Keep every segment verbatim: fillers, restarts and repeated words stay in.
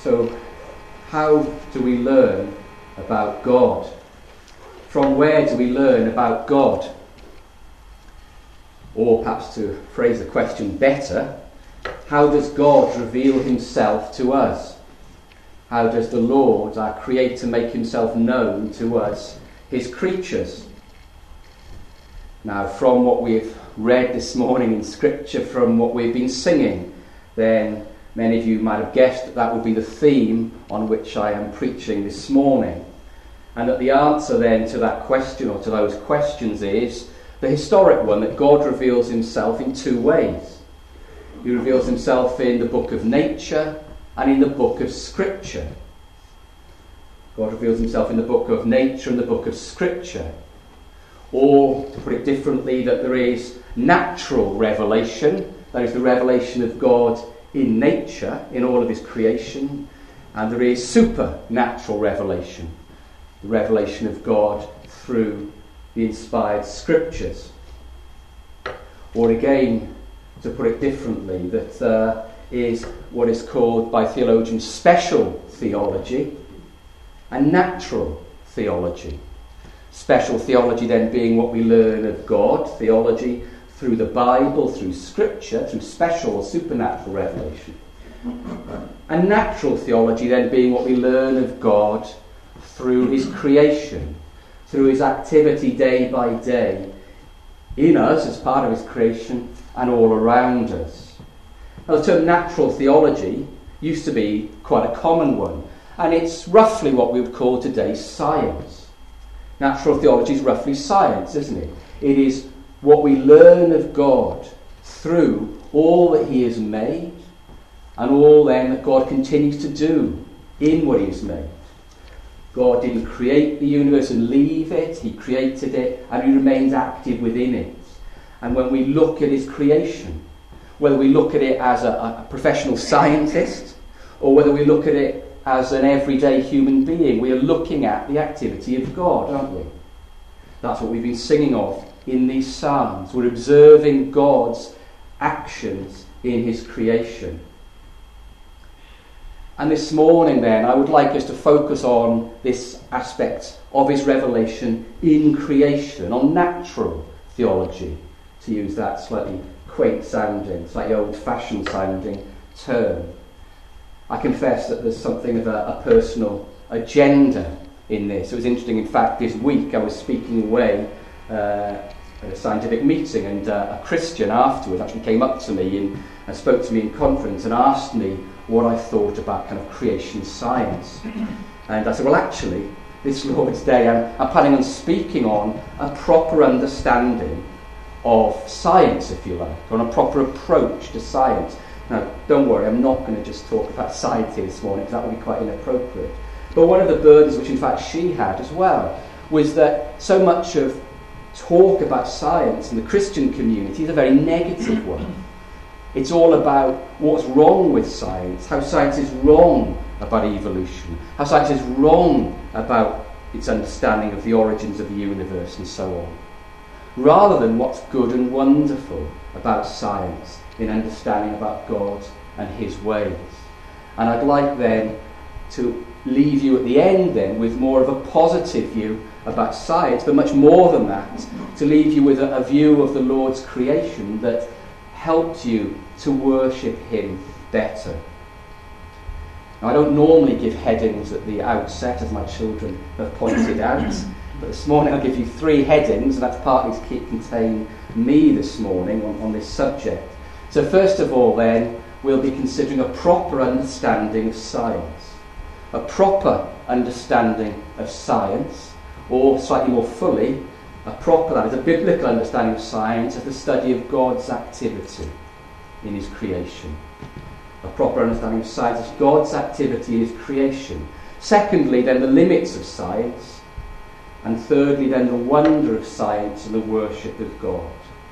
So, how do we learn about God? From where do we learn about God? Or perhaps to phrase the question better, how does God reveal himself to us? How does the Lord, our Creator, make himself known to us, his creatures? Now, from what we've read this morning in Scripture, from what we've been singing, then many of you might have guessed that that would be the theme on which I am preaching this morning. And that the answer then to that question, or to those questions, is the historic one, that God reveals himself in two ways. He reveals himself in the book of nature and in the book of Scripture. God reveals himself in the book of nature and the book of Scripture. Or, to put it differently, that there is natural revelation, that is the revelation of God in nature, in all of his creation, and there is supernatural revelation, the revelation of God through the inspired Scriptures. Or again, to put it differently, that there is what is called by theologians special theology and natural theology. Special theology then being what we learn of God, theology through the Bible, through Scripture, through special or supernatural revelation. And natural theology then being what we learn of God through his creation, through his activity day by day in us as part of his creation and all around us. Now, the term natural theology used to be quite a common one, and it's roughly what we would call today science. Natural theology is roughly science, isn't it? It is what we learn of God through all that he has made and all then that God continues to do in what he has made. God didn't create the universe and leave it. He created it and he remains active within it. And when we look at his creation, whether we look at it as a, a professional scientist or whether we look at it as an everyday human being, we are looking at the activity of God, aren't we? That's what we've been singing of in these psalms. We're observing God's actions in his creation. And this morning then, I would like us to focus on this aspect of his revelation in creation, on natural theology, to use that slightly quaint sounding, slightly old-fashioned sounding term. I confess that there's something of a, a personal agenda in this. It was interesting, in fact, this week I was speaking away uh, at a scientific meeting, and uh, a Christian afterwards actually came up to me and, and spoke to me in conference and asked me what I thought about kind of creation science. And I said, well, actually, this Lord's Day, I'm, I'm planning on speaking on a proper understanding of science, if you like, on a proper approach to science. Now, don't worry, I'm not going to just talk about science here this morning, because that would be quite inappropriate. But one of the burdens, which in fact she had as well, was that so much of talk about science in the Christian community is a very negative one. It's all about what's wrong with science, how science is wrong about evolution, how science is wrong about its understanding of the origins of the universe and so on, rather than what's good and wonderful about science in understanding about God and his ways. And I'd like then to leave you at the end then with more of a positive view about science, but much more than that, to leave you with a, a view of the Lord's creation that helped you to worship him better. Now, I don't normally give headings at the outset, as my children have pointed out, but this morning I'll give you three headings, and that's partly to contain me this morning on, on this subject. So first of all then, we'll be considering a proper understanding of science. A proper understanding of science, or slightly more fully, a proper, that is a biblical understanding of science as the study of God's activity in his creation. A proper understanding of science as God's activity in his creation. Secondly, then the limits of science. And thirdly, then the wonder of science and the worship of God.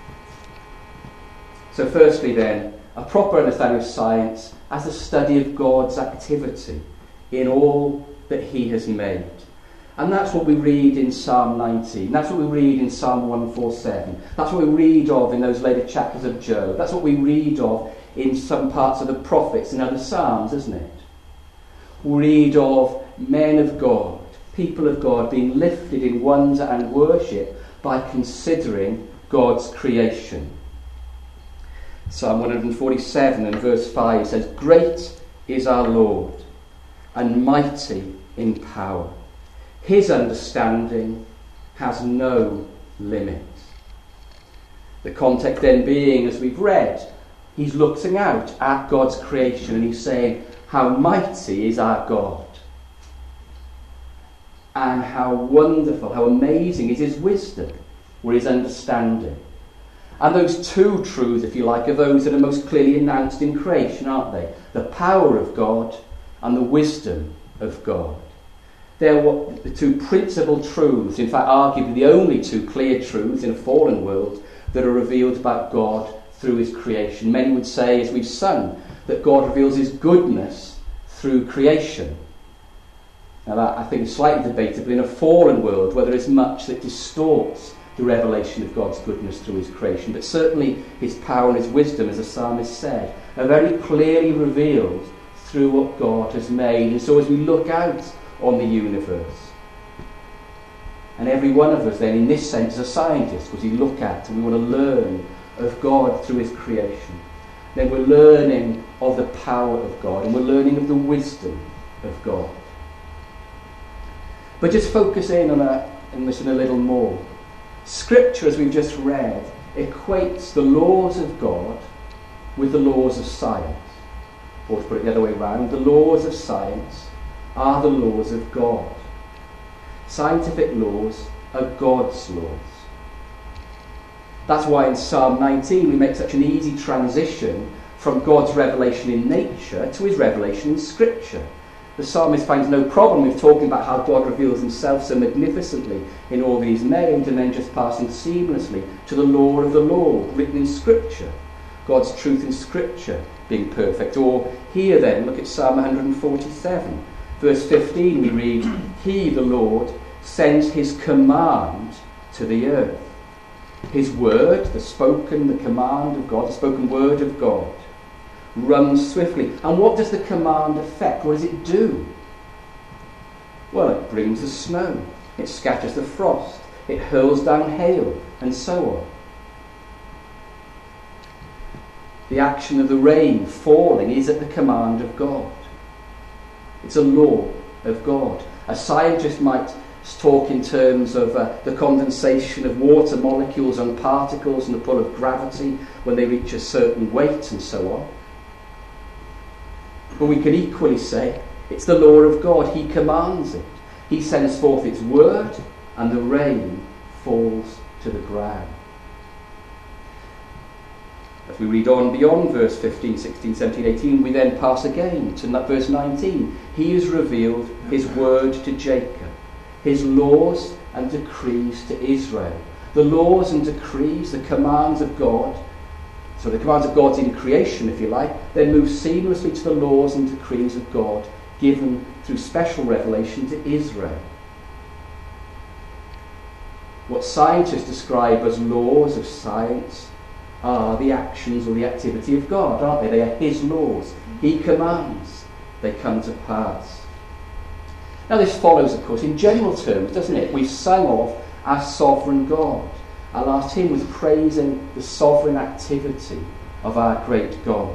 So firstly then, a proper understanding of science as the study of God's activity in all that he has made. And that's what we read in Psalm nineteen. That's what we read in Psalm one forty-seven. That's what we read of in those later chapters of Job. That's what we read of in some parts of the prophets and other psalms, isn't it? we read of men of God, people of God, being lifted in wonder and worship by considering God's creation. Psalm one forty-seven and verse five says, "Great is our Lord, and mighty in power. His understanding has no limit." The context then being, as we've read, he's looking out at God's creation and he's saying, how mighty is our God. And how wonderful, how amazing is his wisdom, or his understanding. And those two truths, if you like, are those that are most clearly announced in creation, aren't they? The power of God and the wisdom of God. They're what, the two principal truths, in fact arguably the only two clear truths in a fallen world that are revealed about God through his creation. Many would say, as we've sung, that God reveals his goodness through creation. Now that, I think, is slightly debatable in a fallen world where there is much that distorts the revelation of God's goodness through his creation. But certainly his power and his wisdom, as the psalmist said, are very clearly revealed through what God has made. And so as we look out on the universe, and every one of us then in this sense is a scientist, because we look at and we want to learn of God through his creation, then we're learning of the power of God and we're learning of the wisdom of God. But just focus in on, a, on this in a little more. Scripture, as we've just read, equates the laws of God with the laws of science. Or to put it the other way around, the laws of science are the laws of God. Scientific laws are God's laws. That's why in Psalm nineteen we make such an easy transition from God's revelation in nature to his revelation in Scripture. The psalmist finds no problem with talking about how God reveals himself so magnificently in all that he's made, and then just passing seamlessly to the law of the Lord written in Scripture. God's truth in Scripture being perfect. Or here then, look at Psalm one forty-seven. Verse fifteen we read, "He, the Lord, sends his command to the earth." His word, the spoken, the command of God, the spoken word of God, runs swiftly. And what does the command affect? What does it do? Well, it brings the snow, it scatters the frost, it hurls down hail, and so on. The action of the rain falling is at the command of God. It's a law of God. A scientist might talk in terms of uh, the condensation of water molecules and particles and the pull of gravity when they reach a certain weight and so on. But we can equally say it's the law of God. He commands it. He sends forth its word and the rain falls to the ground. As we read on beyond verse fifteen, sixteen, seventeen, eighteen, we then pass again to verse nineteen. He has revealed his word to Jacob, his laws and decrees to Israel. The laws and decrees, the commands of God, so the commands of God's in creation, if you like, then move seamlessly to the laws and decrees of God given through special revelation to Israel. What scientists describe as laws of science are the actions or the activity of God, aren't they? They are his laws. He commands. They come to pass. Now this follows, of course, in general terms, doesn't it? We've sung of our sovereign God. Our last hymn was praising the sovereign activity of our great God.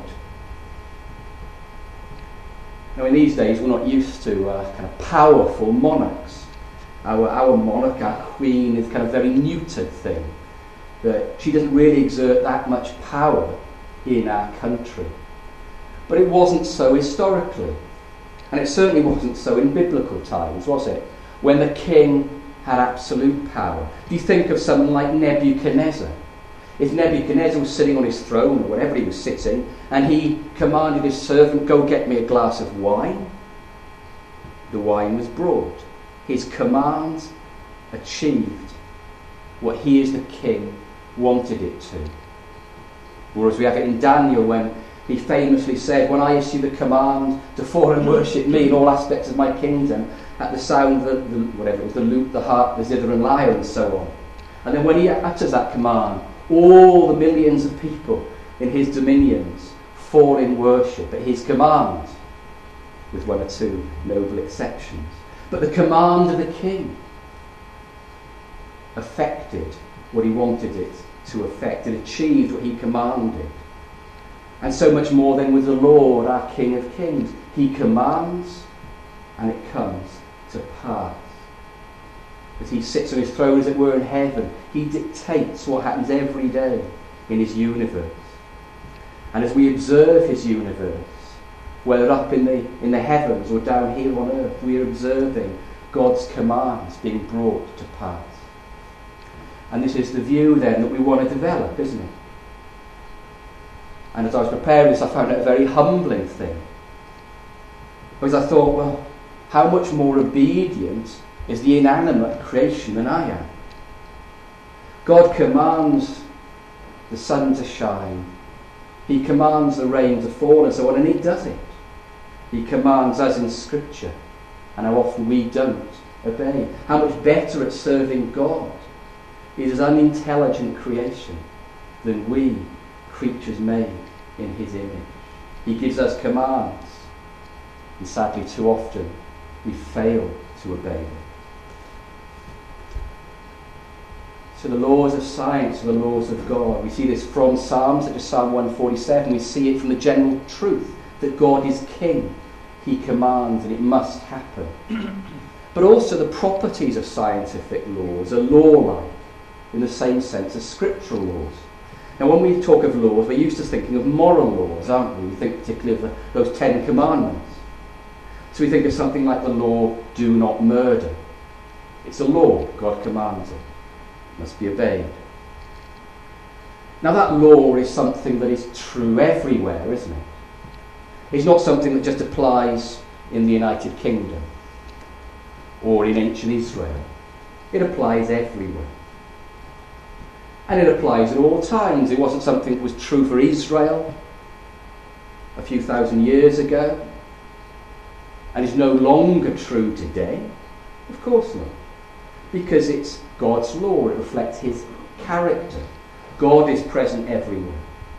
Now in these days we're not used to uh, kind of powerful monarchs. Our, our monarch, our queen, is kind of a very neutered thing. That she doesn't really exert that much power in our country. But it wasn't so historically. And it certainly wasn't so in biblical times, was it? When the king had absolute power. Do you think of someone like Nebuchadnezzar? If Nebuchadnezzar was sitting on his throne, or wherever he was sitting, and he commanded his servant, go get me a glass of wine, the wine was brought. His commands achieved what he as the king wanted it to. Or as we have it in Daniel, when he famously said, when I issue the command to fall and worship me in all aspects of my kingdom, at the sound of the, the whatever it was, the lute, the harp, the zither and lyre, and so on. And then when he utters that command, all the millions of people in his dominions fall in worship at his command. with one or two noble exceptions. But the command of the king affected what he wanted it to affect. It achieved what he commanded. And so much more then with the Lord, our King of Kings. He commands and it comes to pass. As he sits on his throne, as it were, in heaven, he dictates what happens every day in his universe. And as we observe his universe, whether up in the, in the heavens or down here on earth, we are observing God's commands being brought to pass. And this is the view then that we want to develop, isn't it? And as I was preparing this, I found it a very humbling thing. Because I thought, well, how much more obedient is the inanimate creation than I am? God commands the sun to shine. He commands the rain to fall and so on, and he does it. He commands us in Scripture, and how often we don't obey. How much better at serving God is his unintelligent creation than we, creatures made in his image. He gives us commands, and sadly too often we fail to obey them. So the laws of science are the laws of God. We see this from Psalms, such as Psalm one forty-seven. We see it from the general truth that God is king. He commands and it must happen. But also the properties of scientific laws are law-like in the same sense as scriptural laws. Now when we talk of laws, we're used to thinking of moral laws, aren't we? We think particularly of the, those Ten Commandments. So we think of something like the law, do not murder. It's a law, God commands it. It must be obeyed. Now that law is something that is true everywhere, isn't it? It's not something that just applies in the United Kingdom or in ancient Israel. It applies everywhere. And it applies at all times. It wasn't something that was true for Israel a few thousand years ago and is no longer true today. Of course not. Because it's God's law. It reflects his character. God is present everywhere.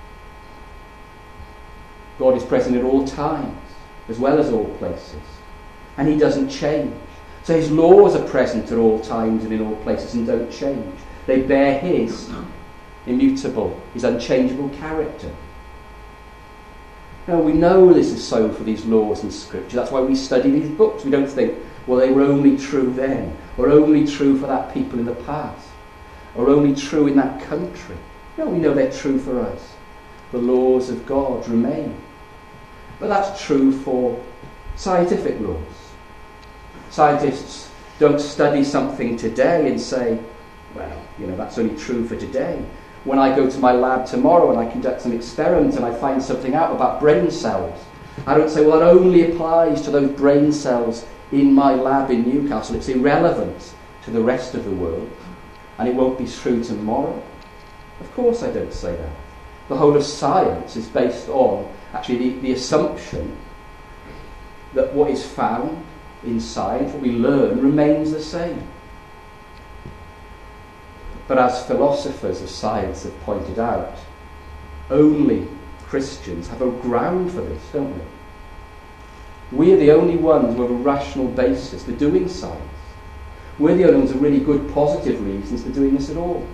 God is present at all times, as well as all places. And he doesn't change. So his laws are present at all times and in all places and don't change. They bear his immutable, his unchangeable character. Now we know this is so for these laws in Scripture. That's why we study these books. We don't think, well, they were only true then, or only true for that people in the past, or only true in that country. No, we know they're true for us. The laws of God remain. But that's true for scientific laws. Scientists don't study something today and say, well, you know, that's only true for today. When I go to my lab tomorrow and I conduct some experiments and I find something out about brain cells, I don't say, well, that only applies to those brain cells in my lab in Newcastle. It's irrelevant to the rest of the world and it won't be true tomorrow. Of course I don't say that. The whole of science is based on actually the, the assumption that what is found in science, what we learn, remains the same. But as philosophers of science have pointed out, only Christians have a ground for this, don't we? We are the only ones who have a rational basis for doing science. We're the only ones with really good positive reasons for doing this at all.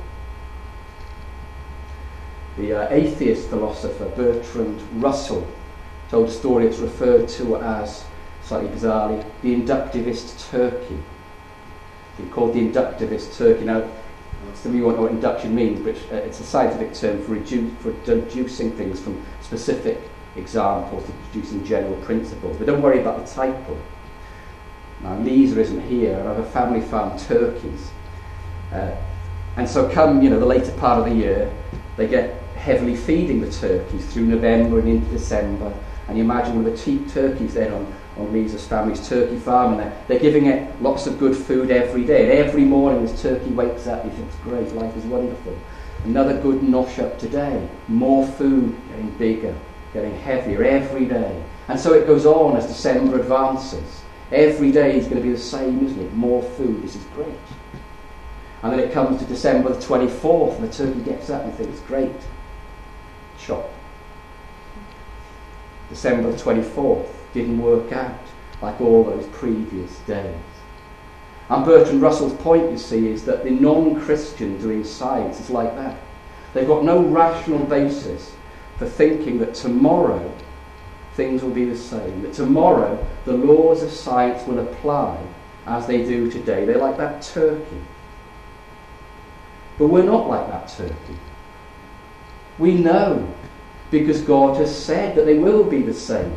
The uh, atheist philosopher Bertrand Russell told a story that's referred to as, slightly bizarrely, the inductivist Turkey. He called the inductivist Turkey. Now, some of you won't know what induction means, but it's a scientific term for, redu- for deducing things from specific examples to producing general principles. But don't worry about the title. Now, Lisa isn't here, and I have a family farm turkeys. Uh, and so come, you know, the later part of the year, they get heavily feeding the turkeys through November and into December. And you imagine one of the cheap turkeys then on, on Lisa's family's turkey farm, and they're, they're giving it lots of good food every day. And every morning this turkey wakes up, he thinks, great, life is wonderful. Another good nosh up today. More food, getting bigger, getting heavier every day. And so it goes on as December advances. Every day is going to be the same, isn't it? More food, this is great. And then it comes to December the twenty-fourth, and the turkey gets up and thinks, great. Chop. December the twenty-fourth. didn't work out like all those previous days. And Bertrand Russell's point, you see, is that the non-Christian doing science is like that. They've got no rational basis for thinking that tomorrow things will be the same, that tomorrow the laws of science will apply as they do today. They're like that turkey. But we're not like that turkey. We know, because God has said that they will be the same.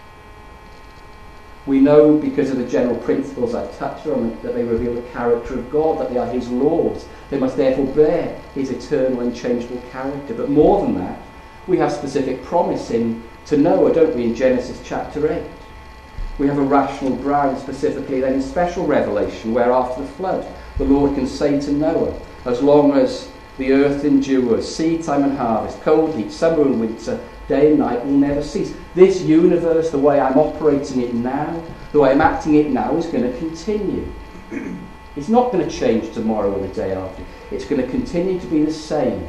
We know because of the general principles I've touched on, that they reveal the character of God, that they are his laws. They must therefore bear his eternal and changeable character. But more than that, we have specific promise in to Noah, don't we, in Genesis chapter eight. We have a rational ground specifically then in special revelation, where after the flood the Lord can say to Noah, as long as the earth endures, seed time and harvest, cold heat, summer and winter, day and night will never cease. This universe, the way I'm operating it now, the way I'm acting it now, is going to continue. It's not going to change tomorrow or the day after. It's going to continue to be the same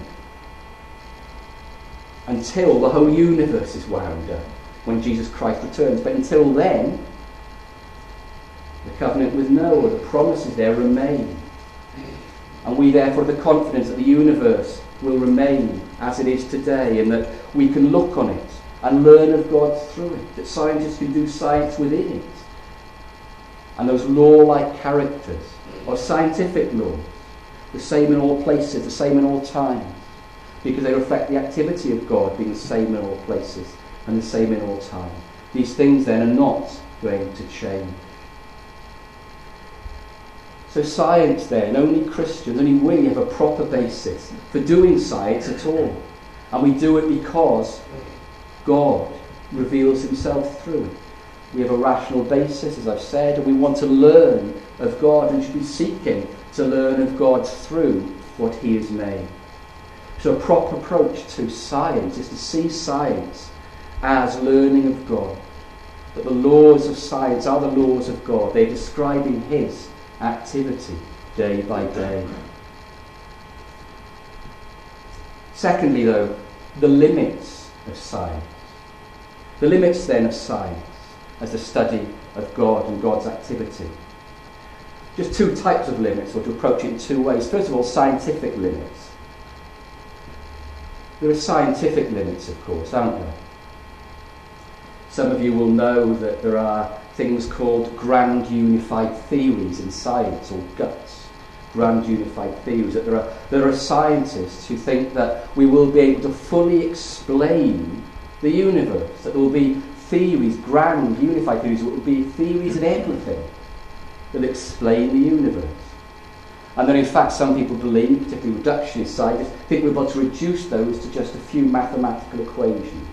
until the whole universe is wound up, when Jesus Christ returns. But until then, the covenant with Noah, the promises there remain. And we therefore have the confidence that the universe will remain as it is today, and that we can look on it and learn of God through it, that scientists can do science within it. And those law-like characters are scientific laws, the same in all places, the same in all times, because they reflect the activity of God being the same in all places and the same in all time. These things then are not going to change. So science then, only Christians, only we have a proper basis for doing science at all. And we do it because God reveals himself through it. We have a rational basis, as I've said, and we want to learn of God and should be seeking to learn of God through what he has made. So a proper approach to science is to see science as learning of God. That the laws of science are the laws of God. They're describing his activity day by day. Secondly, though, the limits of science. The limits then of science as the study of God and God's activity. Just two types of limits, or to approach it in two ways. First of all, scientific limits. There are scientific limits, of course, aren't there? Some of you will know that there are things called grand unified theories in science, or GUTS, grand unified theories. That there are there are scientists who think that we will be able to fully explain the universe. That there will be theories, grand unified theories, that will be theories in everything that explain the universe. And then in fact some people believe, particularly reductionist scientists, think we're able to reduce those to just a few mathematical equations.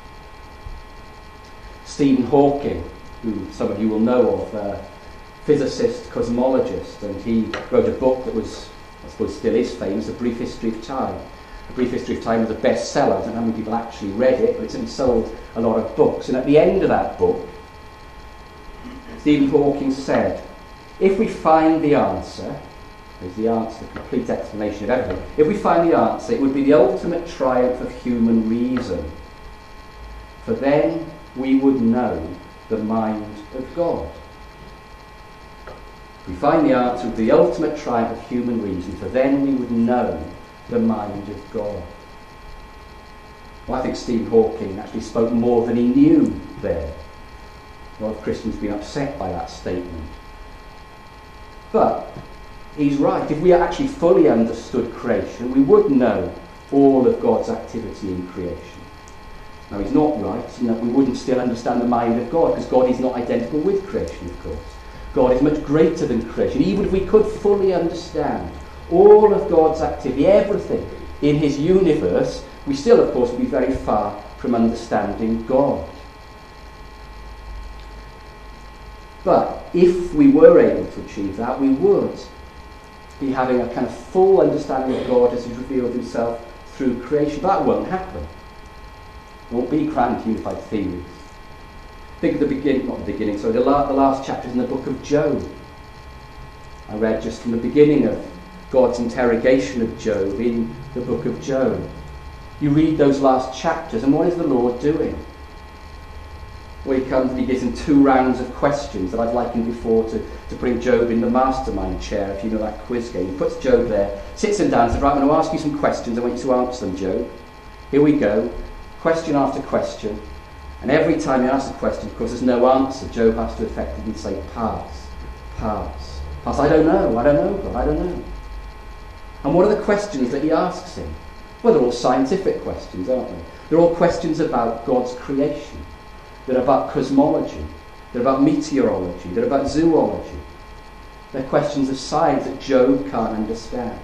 Stephen Hawking, who some of you will know of, a physicist, cosmologist, and he wrote a book that was, I suppose still is famous, A Brief History of Time. A Brief History of Time was a bestseller. I don't know how many people actually read it, but it's sold a lot of books. And at the end of that book, Stephen Hawking said, if we find the answer, is the answer, the complete explanation of everything, if we find the answer, it would be the ultimate triumph of human reason. For then we would know the mind of God. If we find the answer, it would be the ultimate triumph of human reason, for then we would know the mind of God. Well, I think Stephen Hawking actually spoke more than he knew there. A lot of Christians have been upset by that statement. But he's right. If we actually fully understood creation, we would know all of God's activity in creation. Now, he's not right in that we wouldn't still understand the mind of God, because God is not identical with creation, of course. God is much greater than creation. Even if we could fully understand all of God's activity, everything in his universe, we still, of course, would be very far from understanding God. But if we were able to achieve that, we would be having a kind of full understanding of God as he's revealed himself through creation. But that won't happen. There won't be grand unified theories. Think of the beginning, not the beginning, sorry, the, la- the last chapters in the book of Job. I read just from the beginning of God's interrogation of Job in the book of Job. You read those last chapters, and what is the Lord doing? where he comes and he gives him two rounds of questions that I've likened before to, to bring Job in the mastermind chair, if you know that quiz game. He puts Job there, sits him down and says, right, I'm going to ask you some questions. I want you to answer them, Job. Here we go. Question after question. And every time he asks a question, of course, there's no answer. Job has to effectively say, pass, pass, pass. I don't know, I don't know, God, I don't know. And what are the questions that he asks him? Well, they're all scientific questions, aren't they? They're all questions about God's creation. They're about cosmology. They're about meteorology. They're about zoology. They're questions of science that Job can't understand.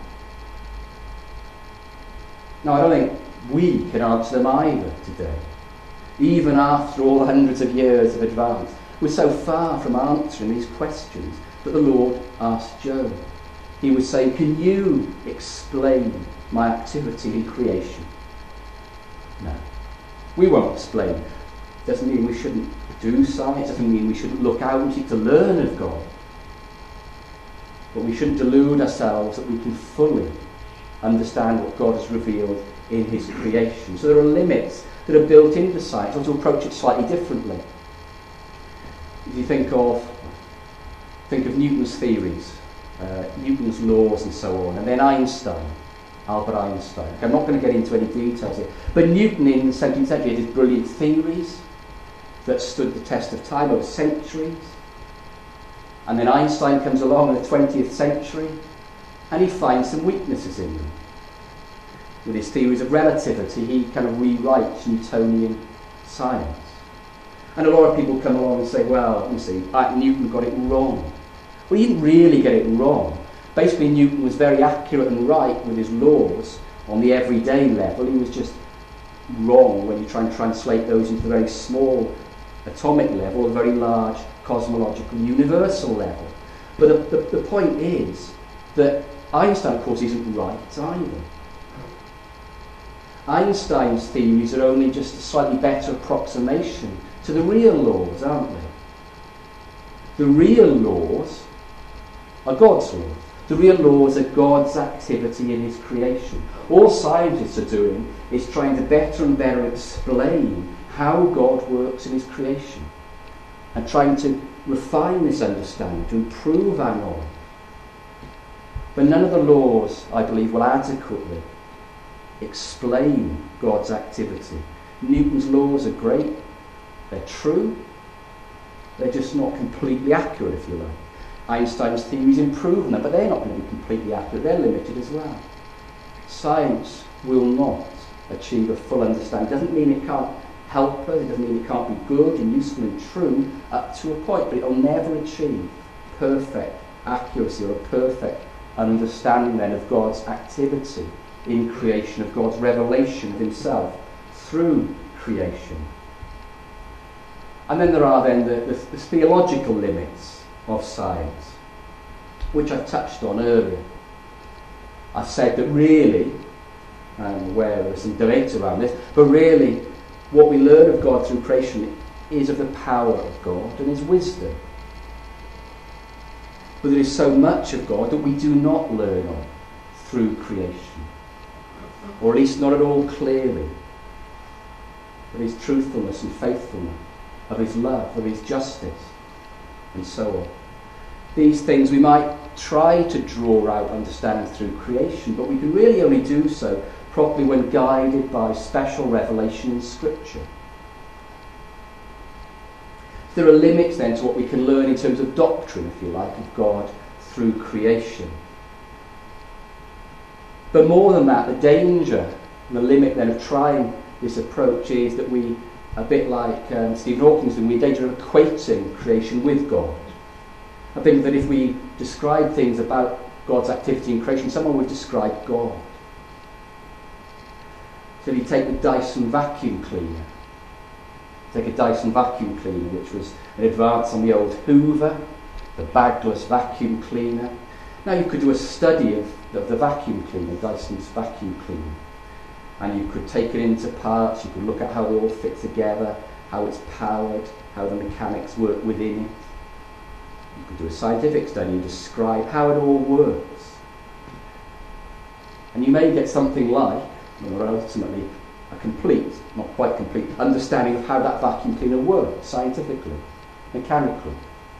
Now, I don't think we can answer them either today. Even after all the hundreds of years of advance, we're so far from answering these questions that the Lord asked Job. He was saying, can you explain my activity in creation? No. We won't explain. Doesn't mean we shouldn't do science, doesn't mean we shouldn't look out and seek to learn of God. But we shouldn't delude ourselves that we can fully understand what God has revealed in his creation. So there are limits that are built into science, or to approach it slightly differently. If you think of think of Newton's theories, uh, Newton's laws and so on, and then Einstein, Albert Einstein. Okay, I'm not going to get into any details here, but Newton in the seventeenth century had his brilliant theories that stood the test of time over centuries. And then Einstein comes along in the twentieth century and he finds some weaknesses in them. With his theories of relativity, he kind of rewrites Newtonian science. And a lot of people come along and say, well, you see, Newton got it wrong. Well, he didn't really get it wrong. Basically, Newton was very accurate and right with his laws on the everyday level. He was just wrong when you try and translate those into the very small atomic level, a very large cosmological universal level. But the, the, the point is that Einstein, of course, isn't right either. Einstein's theories are only just a slightly better approximation to the real laws, aren't they? The real laws are God's laws. The real laws are God's activity in his creation. All scientists are doing is trying to better and better explain how God works in his creation and trying to refine this understanding, to improve our knowledge. But none of the laws, I believe, will adequately explain God's activity. Newton's laws are great, they're true, they're just not completely accurate, if you like. Einstein's theories improve on them, but they're not going to be completely accurate, they're limited as well. Science will not achieve a full understanding. It doesn't mean it can't help us, it doesn't mean it can't be good and useful and true up to a point, but it'll never achieve perfect accuracy or a perfect understanding then of God's activity in creation, of God's revelation of himself through creation. And then there are then the, the, the theological limits of science, which I've touched on earlier. I've said that really, I'm aware there's some debate around this, but really what we learn of God through creation is of the power of God and his wisdom. But there is so much of God that we do not learn of through creation, or at least not at all clearly. Of his truthfulness and faithfulness, of his love, of his justice, and so on. These things we might try to draw out understanding through creation, but we can really only do so properly when guided by special revelation in Scripture. There are limits then to what we can learn in terms of doctrine, if you like, of God through creation. But more than that, the danger and the limit then of trying this approach is that we, a bit like um, Stephen Hawking's doing, we're in danger of equating creation with God. I think that if we describe things about God's activity in creation, someone would describe God. So if you take the Dyson vacuum cleaner, take a Dyson vacuum cleaner, which was an advance on the old Hoover, the bagless vacuum cleaner. Now you could do a study of the, the vacuum cleaner, Dyson's vacuum cleaner, and you could take it into parts, you could look at how they all fit together, how it's powered, how the mechanics work within it. You could do a scientific study and describe how it all works. And you may get something like, or ultimately a complete, not quite complete, understanding of how that vacuum cleaner works scientifically, mechanically.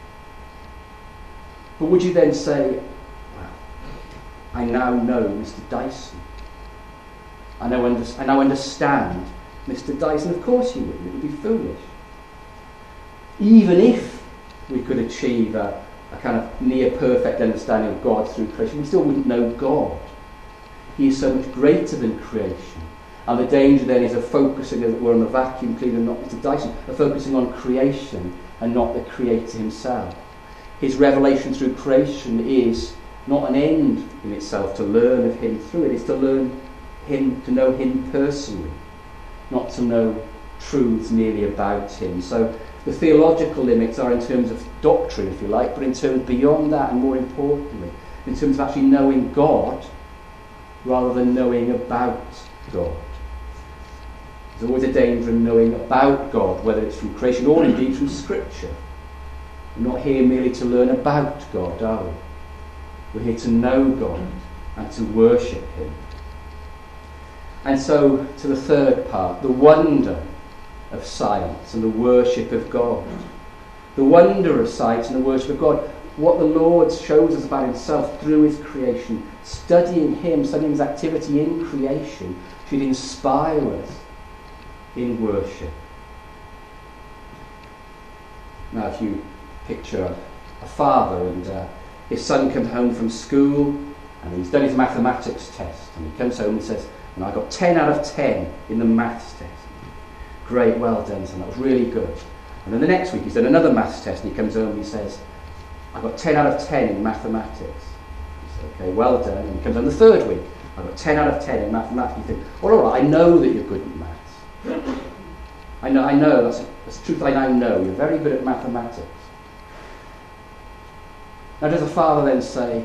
But would you then say, well, I now know Mister Dyson. I now, under- I now understand Mister Dyson. Of course you wouldn't. It would be foolish. Even if we could achieve a, a kind of near-perfect understanding of God through creation, we still wouldn't know God. He is so much greater than creation. And the danger then is of focusing, as it were, on the vacuum cleaner, not Mister Dyson, of focusing on creation and not the Creator himself. His revelation through creation is not an end in itself to learn of him through it. It's to learn him, to know him personally, not to know truths merely about him. So the theological limits are in terms of doctrine, if you like, but in terms beyond that, and more importantly, in terms of actually knowing God rather than knowing about God. There's always a danger in knowing about God, whether it's from creation or indeed from Scripture. We're not here merely to learn about God, are we? We're here to know God and to worship him. And so, to the third part, the wonder of science and the worship of God. The wonder of science and the worship of God. What the Lord shows us about himself through his creation, studying him, studying his activity in creation, should inspire us in worship. Now, if you picture a father and uh, his son comes home from school and he's done his mathematics test, and he comes home and says, and I got ten out of ten in the maths test. Great, well done, son, that was really good. And then the next week he's done another maths test and he comes home and he says, I got ten out of ten in mathematics. He says, okay, well done. And he comes on the third week, I got ten out of ten in mathematics. You think, well, all right, I know that you're good at maths. I know, I know, that's, that's the truth I now know. You're very good at mathematics. Now, does the father then say,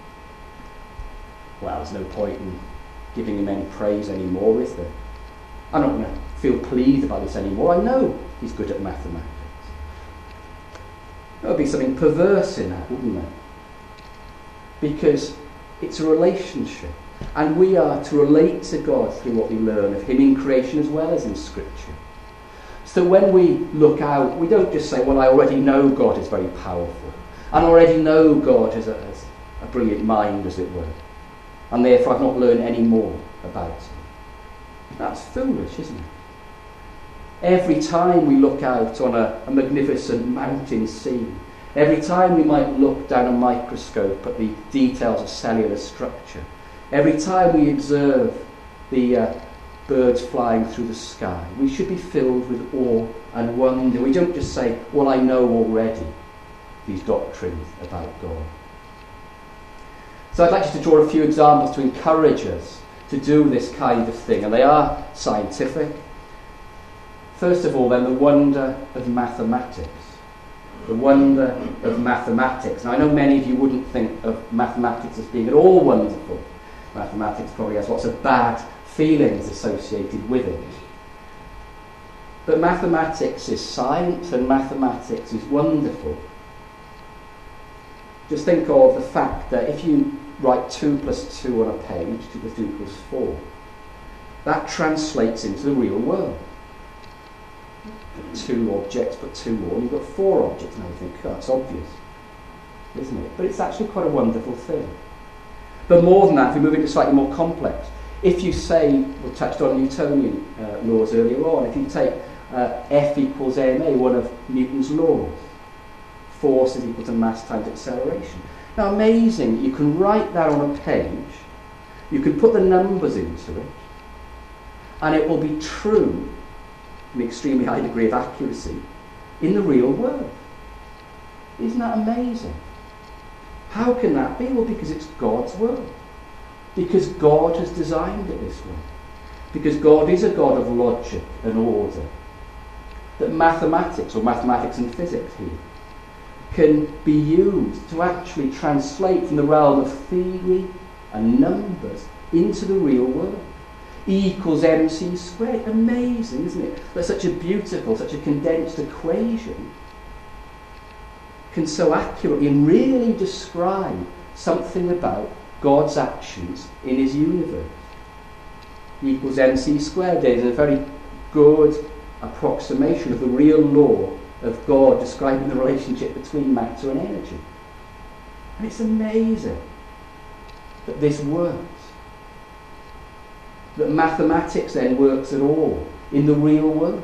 well, there's no point in giving him any praise anymore, is there? I'm not going to feel pleased about this anymore. I know he's good at mathematics. There would be something perverse in that, wouldn't there? Because it's a relationship. And we are to relate to God through what we learn of him in creation as well as in Scripture. So when we look out, we don't just say, well, I already know God is very powerful. I already know God has a, has a brilliant mind, as it were. And therefore I've not learned any more about him. That's foolish, isn't it? Every time we look out on a, a magnificent mountain scene, every time we might look down a microscope at the details of cellular structure, every time we observe the uh, birds flying through the sky, we should be filled with awe and wonder. We don't just say, well, I know already these doctrines about God. So I'd like you to draw a few examples to encourage us to do this kind of thing, and they are scientific. First of all, then, the wonder of mathematics. The wonder of mathematics. Now, I know many of you wouldn't think of mathematics as being at all wonderful. Mathematics probably has lots of bad feelings associated with it. But mathematics is science, and mathematics is wonderful. Just think of the fact that if you write two plus two on a page, two plus two equals four, that translates into the real world. Two objects, but two more, you've got four objects. Now you think, oh, that's obvious, isn't it? But it's actually quite a wonderful thing. But more than that, if we move into slightly more complex, if you say, we touched on Newtonian uh, laws earlier on, if you take uh, F equals ma, one of Newton's laws, force is equal to mass times acceleration. Now, amazing, you can write that on a page, you can put the numbers into it, and it will be true, an extremely high degree of accuracy, in the real world. Isn't that amazing? How can that be? Well, because it's God's world. Because God has designed it this way. Because God is a God of logic and order. That mathematics, or mathematics and physics here, can be used to actually translate from the realm of theory and numbers into the real world. E equals mc squared. Amazing, isn't it? That such a beautiful, such a condensed equation can so accurately and really describe something about God's actions in his universe. equals mc squared is a very good approximation of the real law of God describing the relationship between matter and energy. And it's amazing that this works. That mathematics then works at all in the real world.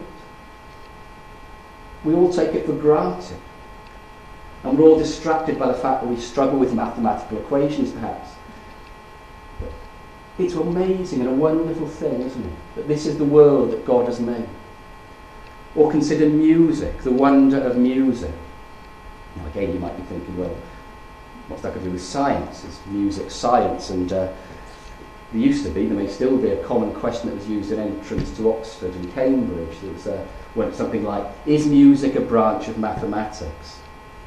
We all take it for granted. And we're all distracted by the fact that we struggle with mathematical equations, perhaps. But it's amazing and a wonderful thing, isn't it? That this is the world that God has made. Or consider music, the wonder of music. Now again, you might be thinking, well, what's that got to do with science? Is music science? And uh, there used to be, there may still be, a common question that was used in entrance to Oxford and Cambridge. There was uh, went something like, is music a branch of mathematics?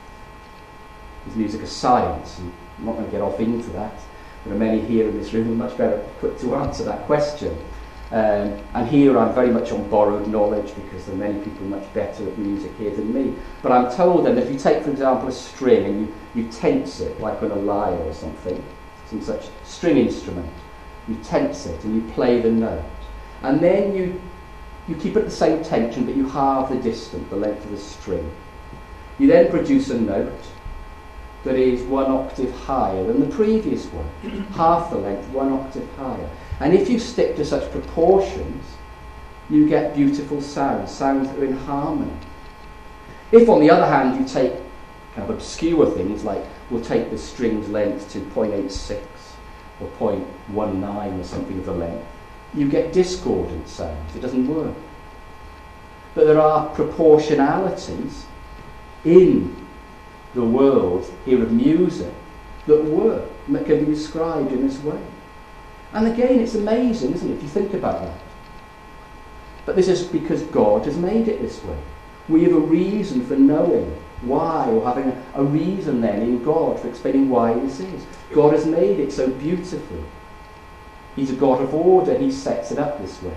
Is music a science? And I'm not going to get off into that. There are many here in this room who are much better equipped to answer that question. Um, and here I'm very much on borrowed knowledge because there are many people much better at music here than me. But I'm told that if you take, for example, a string and you, you tense it, like on a lyre or something, some such string instrument, you tense it and you play the note. And then you, you keep it at the same tension, but you halve the distance, the length of the string. You then produce a note that is one octave higher than the previous one, half the length, one octave higher. And if you stick to such proportions, you get beautiful sounds, sounds that are in harmony. If, on the other hand, you take kind of obscure things, like we'll take the string's length to zero point eight six or zero point one nine or something of the length, you get discordant sounds. It doesn't work. But there are proportionalities in the world here of music that work, that can be described in this way. And again, it's amazing, isn't it, if you think about that. But this is because God has made it this way. We have a reason for knowing why, or having a, a reason then in God for explaining why this is. God has made it so beautifully. He's a God of order, he sets it up this way.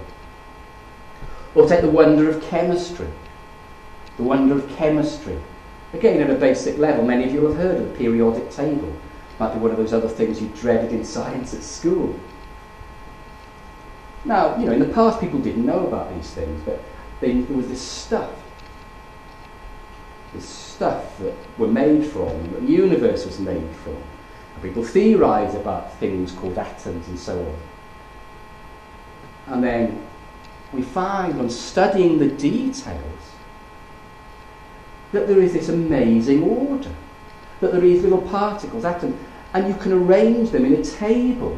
Or take the wonder of chemistry. The wonder of chemistry. Again, at a basic level, many of you have heard of the periodic table. Might be one of those other things you dreaded in science at school. Now, you know, in the past people didn't know about these things, but they, there was this stuff, this stuff that we're made from, that the universe was made from. And people theorise about things called atoms and so on. And then we find, on studying the details, that there is this amazing order, that there are these little particles, atoms, and you can arrange them in a table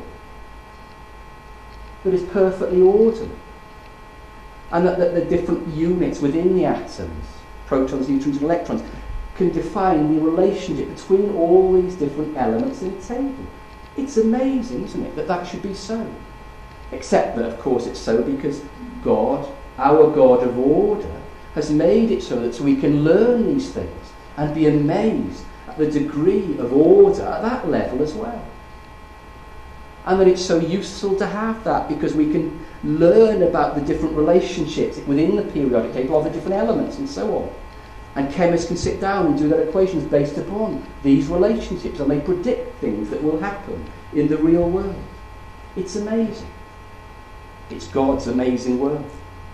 that is perfectly orderly. And that, that the different units within the atoms, protons, neutrons and electrons, can define the relationship between all these different elements in a table. It's amazing, isn't it, that that should be so. Except that, of course, it's so because God, our God of order, has made it so that we can learn these things and be amazed at the degree of order at that level as well. And that it's so useful to have that because we can learn about the different relationships within the periodic table of the different elements and so on. And chemists can sit down and do their equations based upon these relationships, and they predict things that will happen in the real world. It's amazing. It's God's amazing world.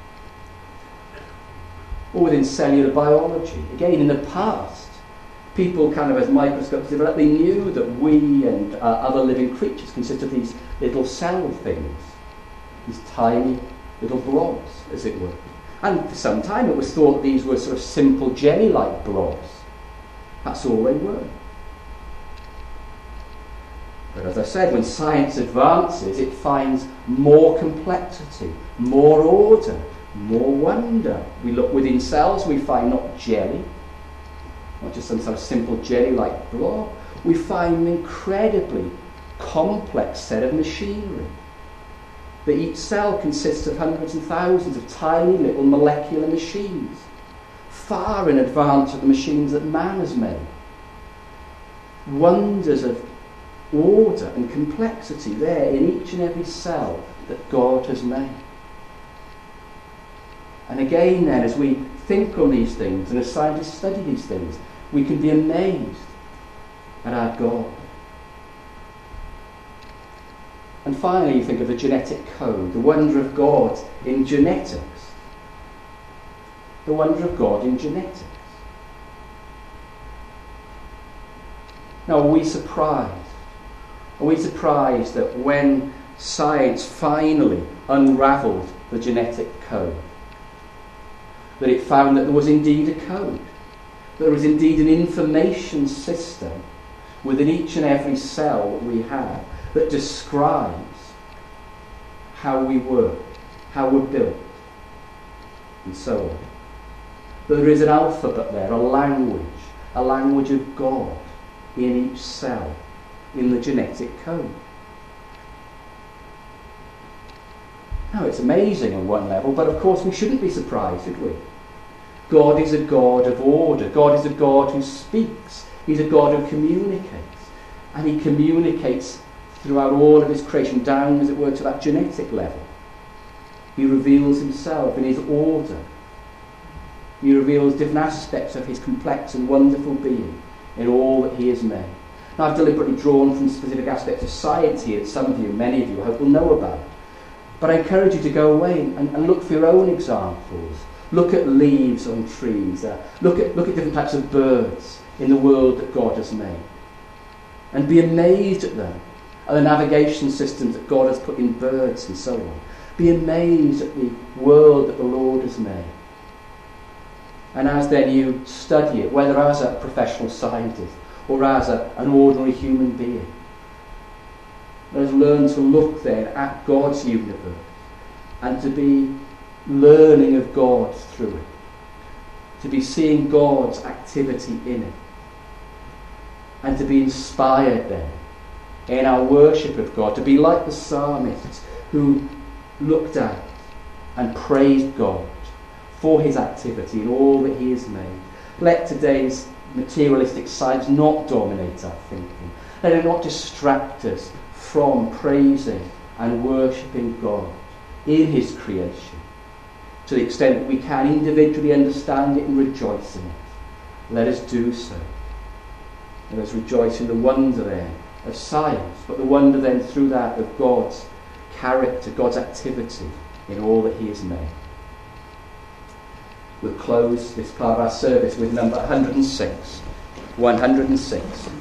Or within cellular biology. Again, in the past, people kind of, as microscopes developed, they knew that we and uh, other living creatures consist of these little cell things, these tiny little blobs, as it were. And for some time it was thought these were sort of simple jelly-like blobs. That's all they were. But as I said, when science advances, it finds more complexity, more order, more wonder. We look within cells, we find not jelly, not just some sort of simple jelly-like blob. We find an incredibly complex set of machinery. That each cell consists of hundreds and thousands of tiny little molecular machines, far in advance of the machines that man has made. Wonders of order and complexity there in each and every cell that God has made. And again then, as we think on these things and as scientists study these things, we can be amazed at our God. And finally, you think of the genetic code, the wonder of God in genetics. The wonder of God in genetics. Now, are we surprised? Are we surprised that when science finally unravelled the genetic code, that it found that there was indeed a code, that there was indeed an information system within each and every cell that we have that describes how we work, how we're built, and so on. That there is an alphabet there, a language, a language of God in each cell, in the genetic code. Now, it's amazing on one level, but of course we shouldn't be surprised, should we? God is a God of order. God is a God who speaks. He's a God who communicates. And he communicates throughout all of his creation, down, as it were, to that genetic level. He reveals himself in his order. He reveals different aspects of his complex and wonderful being in all that he has made. Now, I've deliberately drawn from specific aspects of science here that some of you, many of you, I hope will know about. But I encourage you to go away and, and look for your own examples. Look at leaves on trees. Uh, look at look at different types of birds in the world that God has made. And be amazed at them, at the navigation systems that God has put in birds and so on. Be amazed at the world that the Lord has made. And as then you study it, whether as a professional scientist or as a, an ordinary human being, let us learn to look then at God's universe and to be learning of God through it, to be seeing God's activity in it, and to be inspired then in our worship of God, to be like the psalmists who looked at and praised God for his activity in all that he has made. Let today's materialistic science not dominate our thinking. Let it not distract us from praising and worshipping God in his creation, to the extent that we can individually understand it and rejoice in it. Let us do so. Let us rejoice in the wonder then of science, but the wonder then through that of God's character, God's activity in all that he has made. We'll close this part of our service with number one hundred six. one hundred six.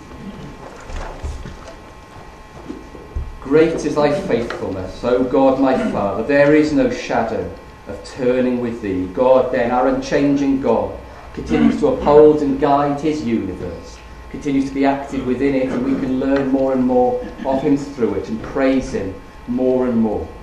Great is thy faithfulness, O God my Father. There is no shadow of turning with thee. God then, our unchanging God, continues to uphold and guide his universe, continues to be active within it, and we can learn more and more of him through it and praise him more and more.